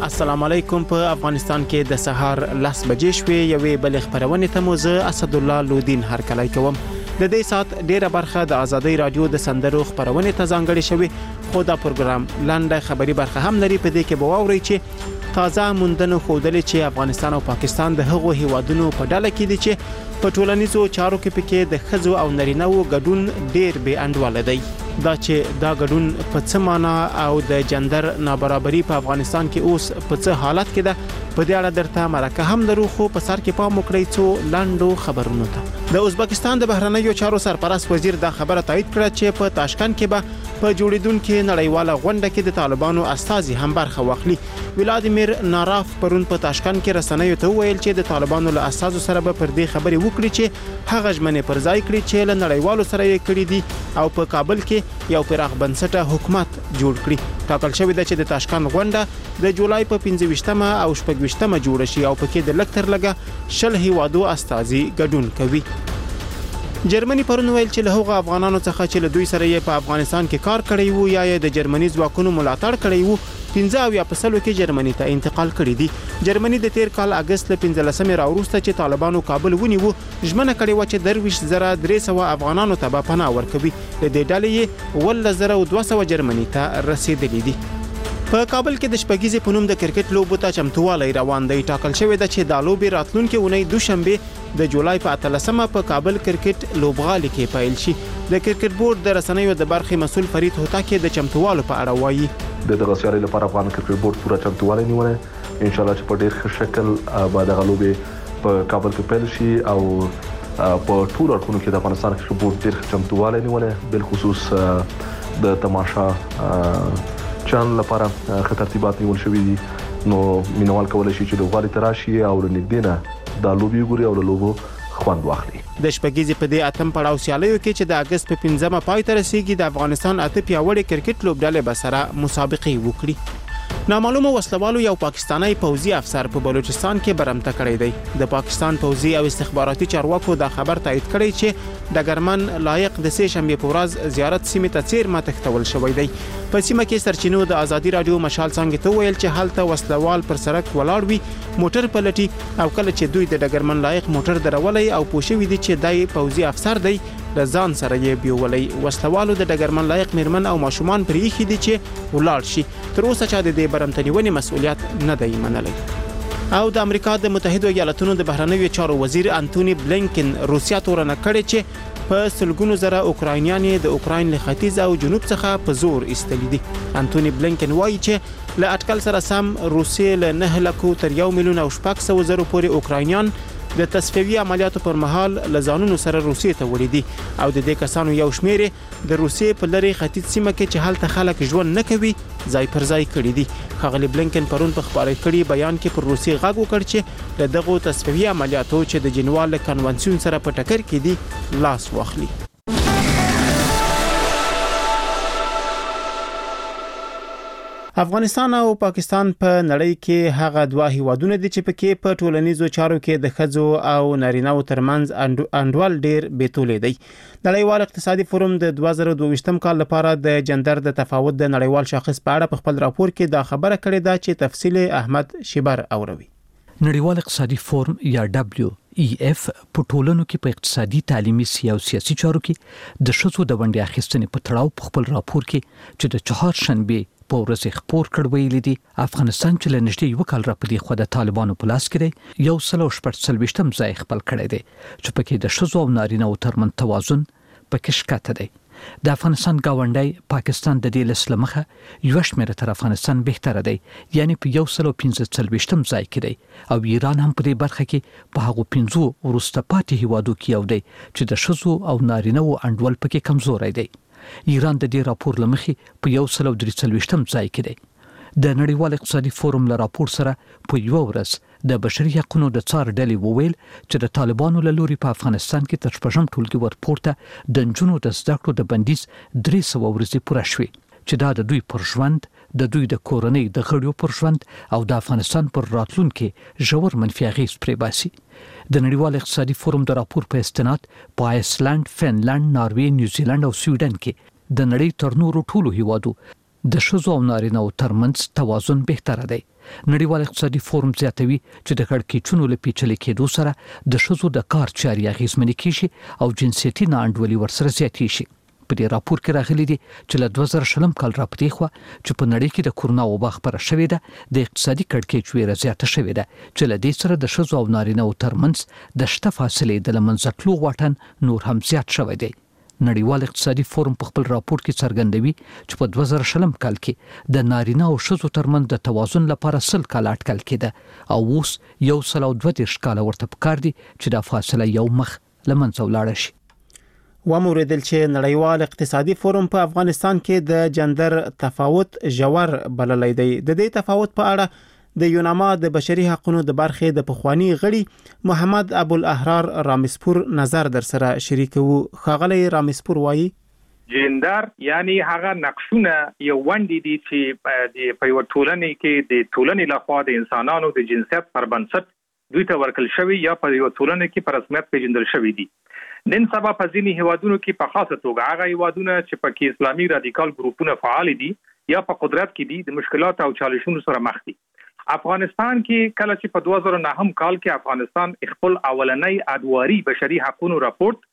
السلام علیکم. په افغانستان کې د سهار 10 بجې شوې یوې بل خبرونه ته مو زه اسد الله لودین هرکلی کوم. د دې سات ډیره برخه د ازادي رادیو د سندرو خبرونه ته ځانګړې شوې، خو دا پروګرام لاندې خبري برخه هم لري. په دې کې به واوري چې تازه موندنو خوندلې چې افغانستان او پاکستان د هغو هیوادونو په ډله کې دي چې په ټولنیزو چارو کې پکې د خزو او نارینه‌و ګډون ډیر به انډول دی. دا چې دا ګډون په څه معنا او د جندر نابرابري په افغانستان کې اوس په څه حالت کې ده، په دې اړه درته مرکه هم لرو، خو په سر کې پام وکړئ څو لاندو خبرونو ته. د ازبکستان د بهرنیو چارو سرپرست وزیر دا خبره تایید کړه چې په تاشکند کې به په جوړیدونکو نړیواله غونډه کې د طالبانو استازي هم برخه واخلي. ولادیمیر ناراف پرون په تاشکند کې رسنیو ته ویل چې د طالبانو له استازو سره به پر دې خبرې وکړي چې هغه ژمنې پر ځای کړي چې له نړیوالو سره یې کړې دي او په کابل کې یو پراخ بنسټه حکومت جوړ کړي. ټاکل شوی دی چې د تاشکند غونډه د جولای په 15مه او 16مه جوړ شي او پکې د لکټر لګه 10 هیوادو استازي ګډون کوي. جرمني پرون ویل چې له هغه افغانانو څخه چې له دوی سره یې په افغانستان کې کار کړی وو یا یې د جرمني ځواکونو ملاتړ کړی وو، 15 کې جرمني ته انتقال کړی دي. جرمني د 13 کال اگست له 15مې راوروسته چې طالبانو کابل ونیو، ژمنه کړې و چې 23,300 افغانانو ته به پناه ورکوي. د دې ډلې 12,200 جرمني ته رسیدلي دي. په کابل کې د شپږیزې په نوم د کرکټ لوبو ته چمتووالی روان دی. ټاکل شوی دی چې دا لوبې راتلونکي اونۍ دوشنبه د جولای په 18مه په کابل کرکټ لوبغالي کې پیل شي. د کرکټ بورډ د رسنیو د برخې مسول فرید هوتاکي د چمتووالو په اړه وایي. د دغه سیالۍ لپاره افغان کرکټ بورډ پوره چمتووالی نیولی، ان شاء الله چې په ډیر ښه شکل به دغه لوبې په کابل کې پیل شي او په ټول اړخونو کې د افغانستان کرکټ بورډ ډیر چمتووالی نیولی، بل خصوص د تماشا چانل لپاره ښه ترتیبات نیول شوي دي. نو مینوال کولی شي چې لوبغالي ته راشي او له نږدې نه دا لوبې وګوري او له لوبو خوند واخلي. د شپږیزې په دې اتم پړاو سیالیو کې چې د اگست په 15مه پای ته رسیږي، د افغانستان 8 پیاوړي کرکټ لوبډلې به سره مسابقې وکړي. نامعلومه وسلوالو یو پاکستانی پوځي افسر په بلوچستان کې برمته کړی دی. د پاکستان پوځي او استخباراتي چارواکو دا خبر تایید کړی چې ډګرمن لایق د سه شنبه په ورځ زیارت سیمه ته چیرمه تختول شوی دی. په سیمه کې سرچینو د ازادي رادیو مشال څنګه ته ویل چې هلته وسلوال پر سړک ولاړ وي، موټر پلټي او کله چې دوی د ډګرمن لایق موټر درولای او پوښوي دي چې دای پوځي افسر دی، د ځان سره یې بیولای. وسلوالو د ډګرمن لایق میرمن او ماشومان پرېښي دي چې ولاړ شي. تر اوسه چا د دې برمتنیونې مسؤلیت نه دی منلی. او د امریکا د متحده ایالاتونو د بهرنیو چارو وزیر انټونی بلینکن روسیا تورنه کړې چې په سلګونو زره اوکراینیان د اوکراین له ختیځ او جنوب څخه په زور ایستلي دي. انټونی بلینکن وایي چې له اټکل سره سم روسیې له 9 لک تر 1,600,000 پورې اوکراینیان د تصفیوي عملیاتو پر مهال لزانونو سره روسیې ته ولیدي او د دې کسانو یو شمیر د روسیې په لری ختیځ سیمه کې چې هلته خلک ژوند نه کوي ځای پر ځای کړي دي. ښاغلي بلینکن پرون په خبري کړي بیان کې پر روسیې غږ وکړ چې د دغو تصفیوي عملیاتو چې د جنیوا کنونسیون سره په ټکر کې دي لاس واخلي. افغانستان او پاکستان په نړۍ کې هغه دوه هیوادونه دي چې پکې په ټولنیزو چارو کې د خزو او نارینه‌و ترمنځ انډول ډیر بیتولې دی. نړیوال اقتصادي فورم د 2022م کال لپاره د جندر د تفاوت د نړیوال شاخص په اړه په خپل راپور کې دا خبره کړې ده چې تفصیل احمد شبر اوروي. نړیوال اقتصادي فورم یا WEF په ټولنو کې په اقتصادي، تعلیمي، سیاسي چارو کې د شذو د ونډې اخیستنې په تړاو په خپل راپور کې چې د چهارشنبه په ورځ خبر کړوي لیدي افغانستان چې لنډي یو کال را پدې خو د طالبانو په لاس کې دی، یو سلو شپږم ځای خپل کړی دی چې پکې د شذو او نارینه‌و ترمن توازن پکې شکایت دی. د افغانستان گاونډي پاکستان د دې لسلمخه یو شمېر تر افغانستان بهتره دی، یعنی په 145م ځای کې دی او ایران هم په دې برخه کې په هغو 15 ورسته پاتې هیوادو کې یو دی چې د شذو او نارینه‌و انډول پکې کمزوري دی. ایران د دې راپور لمخې په 143م ځای کې دی. د نړیوال اقتصادي فورم له راپور سره په یو ورځ د بشري حقوقو د څار ډلې وویل چې د طالبانو له لوري په افغانستان کې تر شپږم ټولګي ورپورته د نجونو د زده کړو د بندیز 300 ورځې پوره شوې چې دا د دوی پر ژوند، د دوی د کورنۍ د غړیو پر ژوند او د افغانستان پر راتلونکي ژور منفي اغېز پرې باسي. د نړیوال اقتصادي فورم د راپور په استناد په آیسلند، فنلند، ناروې، نیوزیلند او سویډن کې د نړۍ تر نورو ټولو هیوادو د ښځو او نارینه‌و ترمنځ توازن بهتره دی. نړیوال اقتصادي فورم زیاتوي چې د کړکېچونو له پیچلې کېدو سره د ښځو د کار چارې اغېزمنې کیږي او جنسیتي ناانډولي ورسره زیاتې شي. په دې راپور کې راغلي دي چې له 2020 کال راپدې خو چې په نړۍ کې د کورونا وبا خبره شوې ده د اقتصادي کړکېچ ویره زیاته شوې ده چې له دې سره د ښځو او نارینه‌و ترمنځ د شته فاصلې د لمنځه تلو واټن نور هم زیات شوی دی. نړیوال اقتصادي فورم په خپل راپور کې څرګندوي چې په 2020 کال کې د نارینه او ښځو ترمنځ د توازن لپاره 100 کال اټکل کېده او اوس 132 کال ورته پکار دي چې د فاصله یو مخ لمنځه ولاړ شي. وموردل چې نړیوال اقتصادي فورم په افغانستان کې د جندر تفاوت ژور بللی دی. د دې تفاوت په اړه د یوناما د بشري حقوقو د برخې د پخوانی غړي محمد ابوالاحرار رامسپور نظر در سره شریکو. خاغلی رامسپور وایي جندر یعنی هغه نقشونه یو وندې دي چې د پیوټولنې کې د ټولنې لخوا د انسانانو د جنسیت پر بنسټ دوی ته ورکل شوی یا په یو ټولنه کې په رسمیت پیژندل شوی دي. نن سبا په ځینې هیوادونو کې په خاصه توګه هغه هیوادونه چې په کې اسلامي رادیکال ګروپونه فعال دي یا په قدرت کې دي د مشکلات او چالشونو سره مخ دي. افغانستان کې کله چې په 2009 کال کې افغانستان خپل اولنۍ ادواري بشري حقوقو راپورټ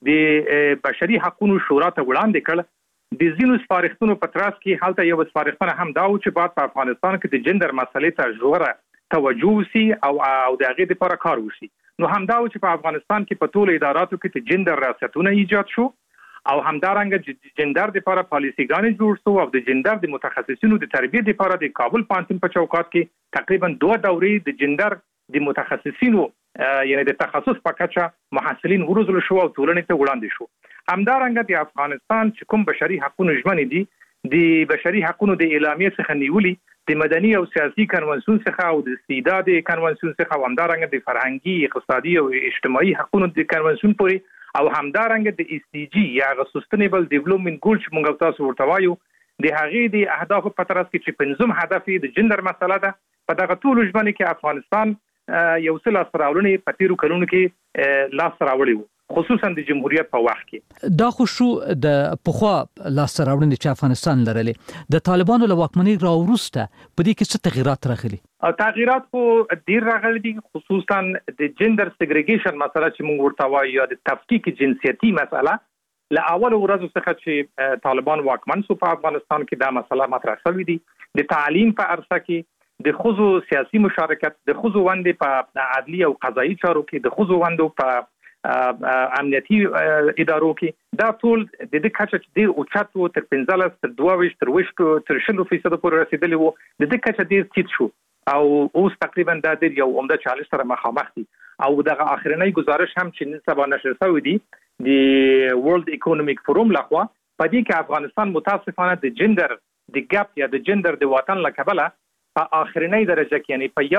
د بشري حقوقو شورا ته وړاندې کړ، د ځینو سپارښتنو په تراس کې حالت یو سپارښتنه هم دا و چې بعد په افغانستان کې د جندر مسلې ته ژوره توجه وشي او د هغې لپاره کار وشي. نو همدا و چې په افغانستان کې په ټولو اداراتو کې د جندر ریاستونه ایجاد شو او همدارنګه جندر لپاره پالیسيګانې جوړ شو او د جندر د متخصصینو د تربیت لپاره د کابل پوهنتون په چوکاټ کې تقریبا 2 دورې د جندر د متخصصینو یعنی د تخصص په کچه محصلین وروزل شو او ټولنې ته وړاندې شو. همدارنګه د افغانستان چې کوم بشري حقوقو ژمنې دي د بشري حقوقو د اعلامیې څخه نیولې د مدني او سیاسي کنوانسیون څخه او د استعداد کنوانسیون څخه همدارنګه د فرهنګي اقتصادي او اجتماعي حقوقو د کنوانسیون پورې او همدارنګه د SDG یا سستینبل ډیولپمنٹ ګول چې موږ تاسو ورته وایو د هغې د اهداف په ترڅ کې چې 5 هدف د جندر مسله ده. په دغه ټولو ژمنو کې افغانستان یو څه لاس راوړنې په تیرو کلونو کې لاس راوړی وو، خصوصا د جمهوریت په وخت کې. دا خو شو د پخوا لاس راوړنې چې افغانستان لرلې د طالبانو له واکمنۍ راوروسته په دې کې څه تغیرات راغلي؟ تغیرات خو ډیر راغلي دي، خصوصا د جندر سیګریګیشن مسله چې موږ ورته وایو یا د تفکیک جنسیتي مسله. له اول ورځو څخه چې طالبان واکمن شو په افغانستان کې دا مسله مطرح شوې دي. د تعلیم په عرصه کې د ښځو سیاسي مشارکت، د ښځو ونډې په عدلي او قضایي چارو کې، د ښځو ونډو په امنیتي ادارو کې، دا ټول د دې کچه چې ډېر اوچت و، تر 15 تر 22 تر 20% پورې رسیدلی وو، د دې کچه ډېر ټیټ شو او اوس تقریبا دا د یو عمده چالش سره مخامخ دي. او دغه اخرنۍ گزارش هم چې نن سبا نشر شوی دی د ورلد اکونومیک فورم لخوا، په دې کې افغانستان متاسفانه د جندر د ګاپ یا د جندر د وطن لکبله په اخرنۍ درجه کې یعنی په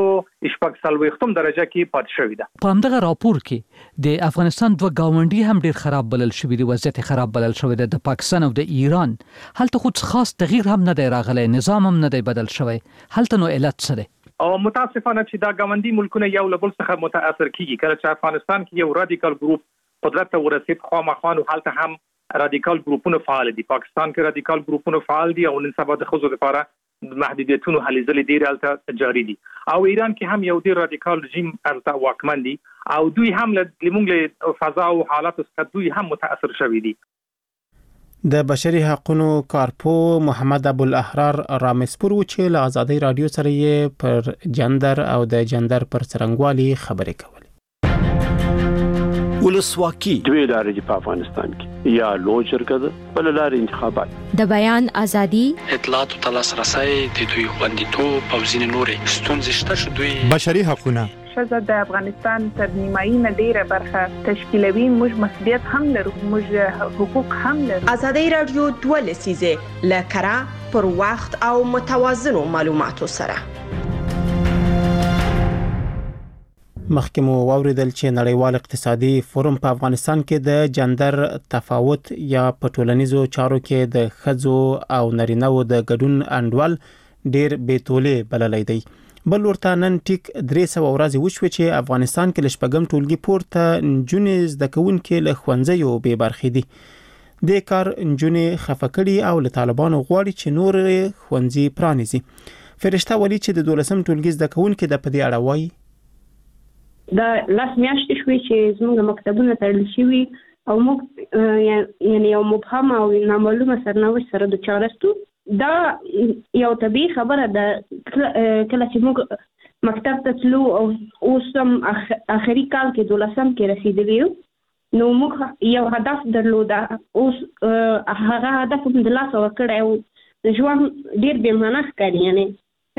140 درجه کې پات شوی ده. په همدغه راپور کې د افغانستان دوه گاونډي هم ډیر خراب بلل شوی دي، وضعیت خراب بلل شوی ده، د پاکستان او د ایران. هلته خو خاص تغییر هم نه دی راغلی، نظام هم نه دی بدل شوی. هلته نو علت څه دی؟ او متاسفانه چې دا گاونډي ملکونه یو له بل څخه متاثر کیږي. کله چې افغانستان کې یو رادیکال ګروپ قدرت ته ورسید، خامخانو هلته هم رادیکال ګروپونه فعال دي. پاکستان کې رادیکال ګروپونه فعال دي او نن سبا د ښځو لپاره محدودیتونو هلې ځلې ډېرې هلته جاري دي. او ایران کې هم یو ډېر رادیکال رژیم هلته واکمن دي او دوی هم زموږ له فضا او حالاتو څخه دوی هم متاثر شوي دي. د بشري حقوقو کارپو محمد ابوالاحرار رامسپور چې له آزادۍ رادیو سره یې پر جندر او د جندر پر څرنګوالي خبرې کولې. ولسواکي دوی لارې دي په افغانستان کې، یا لوی جرګه ده بل لارې انتخابات، د بیان ازادي، اطلاعات او تلاسرسي د دوی خوندیتوب او ځینې نورې ستونزې شته چې دوی بشري حقوقونه ښځه د افغانستان تر نیمایي نه ډیره برخه تشکیلوي. موږ مسؤلیت هم لرو، موږ حقوق هم لرو. آزادۍ رادیو 2 لسیزه لکرا پر وخت او متوازنو معلوماتو سره. مخکې مو واوریدل چې نړیوال اقتصادي فورم په افغانستان کې د جندر تفاوت یا په ټولنیزو چارو کې د ښځو او نارینه‌و د ګډون انډول ډیر بیتولې بللی دی. بل ورته نن ټیک 300 ورځې وشوې چې افغانستان کې لشپږم ټولګي پورته نجونې زده کوونکې له ښوونځیو بې برخې دي. د کار نجونې خفقړي او له طالبانو غواړي چې نور ښوونځي پرانیزي. فرشته ولی چې د 12 ټولګي زده کوونکو د پدې اړه وایي دا لاس میاشتې شوې چې زموږ مکتبونه تړل شوي او موږ یعنی یو مبهم او نامعلومه سرنوشت سره د چارستو. دا یو طبیعي خبره ده کله چې موږ مکتب ته تلو او اوس هم اخري کال کې 12 کې رسیدلی یو نو موږ یو هدف درلوده. اوس هغه هدف هم د لاسه ورکړی او ژوند ډېر بې معنا ښکاري. یعنې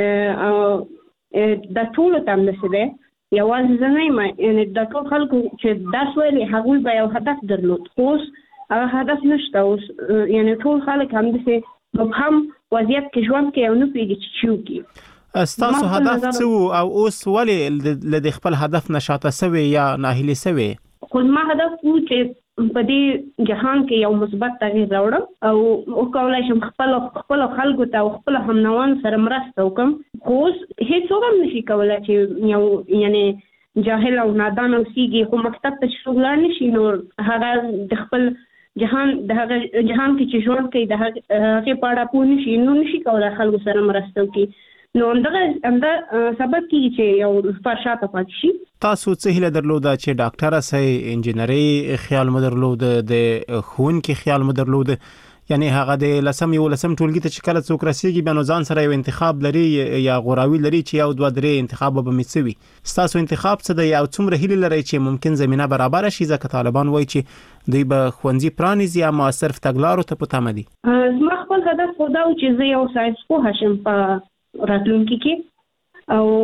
د ټولو ته همداسې دی، یوازې زه نه یم، یعنې د ټول خلکو چې درس ویلي هغوی به یو هدف درلود، خو اوس هغه هدف نشته. اوس یعنې ټول خلک همداسې مبهم وضعیت کې ژوند کوي او نه پوهېږي چې څه وکړي. ستاسو هدف څه او اوس ولې له خپل هدف نه شاته سوي یا ناهیلي سوي؟ خو زما هدف و چې په دې جهان کې یو مثبت تغییر راوړم او وکولای شم خپل خلکو ته او خپل همنوان سره مرسته وکړم. خو اوس هیڅوک هم نشي کولی چې یو یعنې جاهل او نادان اوسېږي خو مکتب ته چې څوک لاړ نشي نو هغه د خپل جهان د هغه جهان کې چې ژوند کوي د هغې په اړه پوه نشي نو نشي کولی خلکو سره مرسته وکړي. نو همدغه سبب کېږي چې یو پر شاته پاتې شي. تاسو څه هیله درلوده چې ډاکټره سئ، انجینري خیال مو درلوده، د ښوونکي خیال مو درلوده؟ یعنی هغه د 11 ټولګي ته چې کله څوک رسیږي بیا نو ځان سره یو انتخاب لري یا غوراوي لري چې یو 2-3 انتخاب به مڅوي. ستاسو انتخاب څه دی او څومره هیله لري چې ممکن زمينه برابر شي؟ ځکه طالبان وایي چې دوی به ښوونځي پرانیزي اما صرف تګلارو ته په تمه دي. زما خپل هدف خو دا و چې زه یو ساینس پوه شم په راتلونکي کې او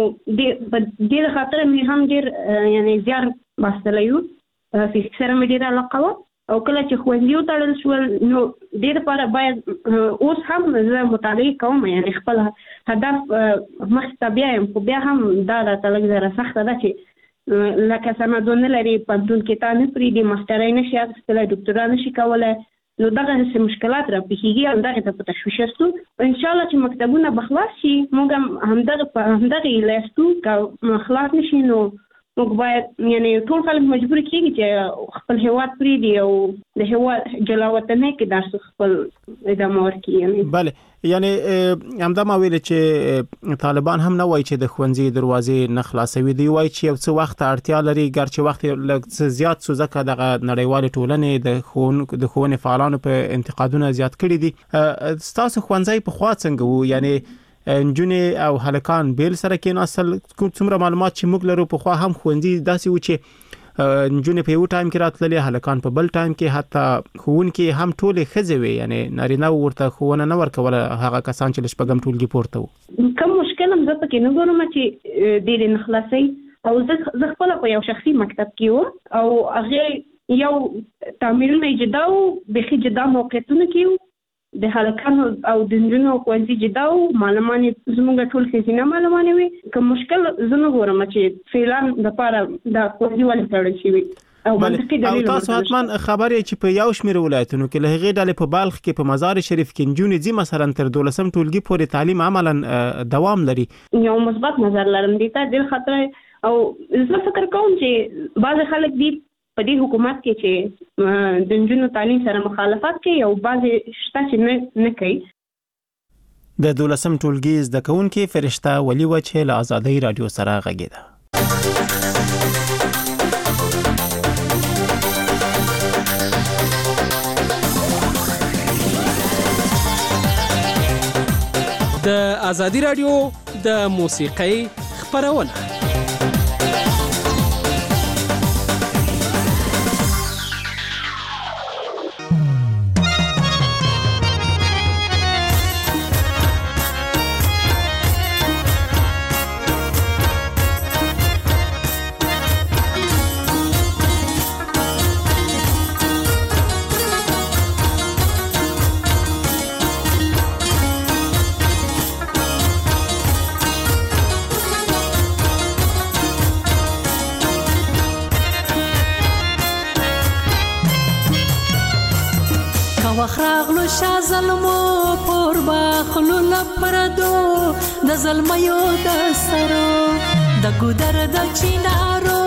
د خاطر مې هم ډېر یعنی زیار باسلی یو فزیک سره مې ډېره علاقه وه او کله چې ښوونځي وتړل شول نو دې لپاره باید اوس هم زه مطالعه کوم، یعنی خپل هدف مخې ته بیایم، خو بیا هم دا راته لږ زره سخته ده چې لکه سندونه لري، پوهنتون کې تا نه پرېږدي، ماسټرۍ نشي اخیستلی، ډاکټرا نشي کولی، نو دغه څه مشکلات را پیښیږي او دغه ته په تشویش یاستو. انشاءالله چې مکتبونه به خلاص شي موږ هم همدغه هیله یاستو که خلاص نشي نو موږ باید یعنی ټول خلک مجبور کېږي چې خپل هیواد پرېږدي او د هیواد جلا وطنۍ کې درس خپل ادامه ورکړي. بله، یعنی همدا ما ویل چې طالبان هم نه وایي چې د ښوونځي دروازې نه خلاصوي، دوی وایي چې یو څه وخت اړتیا لري، ګرچې وخت لږ زیات سو ځکه دغه نړیوالې ټولنې د ښوونې فعالانو په انتقادونه زیات کړي دي. ستاسو ښوونځی پخوا څنګه و؟ یعنی نجونې او هلکان بیل سره کېناستل؟ څومره معلومات چې موږ لرو پخوا هم ښوونځي داسې و چې نجونې په یو ټایم کې راتللې، هلکان په بل ټایم کې، حتی ښوونکي هم ټولې ښځې وې، یعنی نارینه ورته ښوونه نه ورکوله هغه کسان چې له 4 ټولګي پورته وو. کوم مشکل هم زه پکې نه ګورم چې ډېرې نه خلاصوي او زه خپله په یو شخصي مکتب کې وم او هغې یو تعمیرونه یې جدا وو، بیخي جدا موقعیتونه کې وو، د هلکانو او د نجونو ښوونځي جدا وو، معلمان یې زموږ ټول ښځینه معلمان وې. که مشکل زه نه ګورم چې فعلان دپاره دا ښوونځي ولې تړل شوي او تاسو حتما خبر یې چې په یو شمېر ولایتونو کې له هغې ډلې په بلخ کې په مزار شریف کې نجونې ځي مثلا تر 12 ټولګي پورې تعلیم عملا دوام لري. یو مثبت نظر لرم دې ته ډېر خطر او زه فکر کوم چې بعضې خلک دي په دې حکومت کې چې د نجونو تعلیم سره مخالفت کوي او بعضې شته چې نه کوي. د 12 ټولګي زده کوونکي فرشته ولی و چې له آزادۍ رادیو سره غږېده. د آزادۍ رادیو د موسیقۍ خپرونه. وخراغلو شا ظلمو پور باخلو لپردو د ظلمیو د سرو د ګودر د چینارو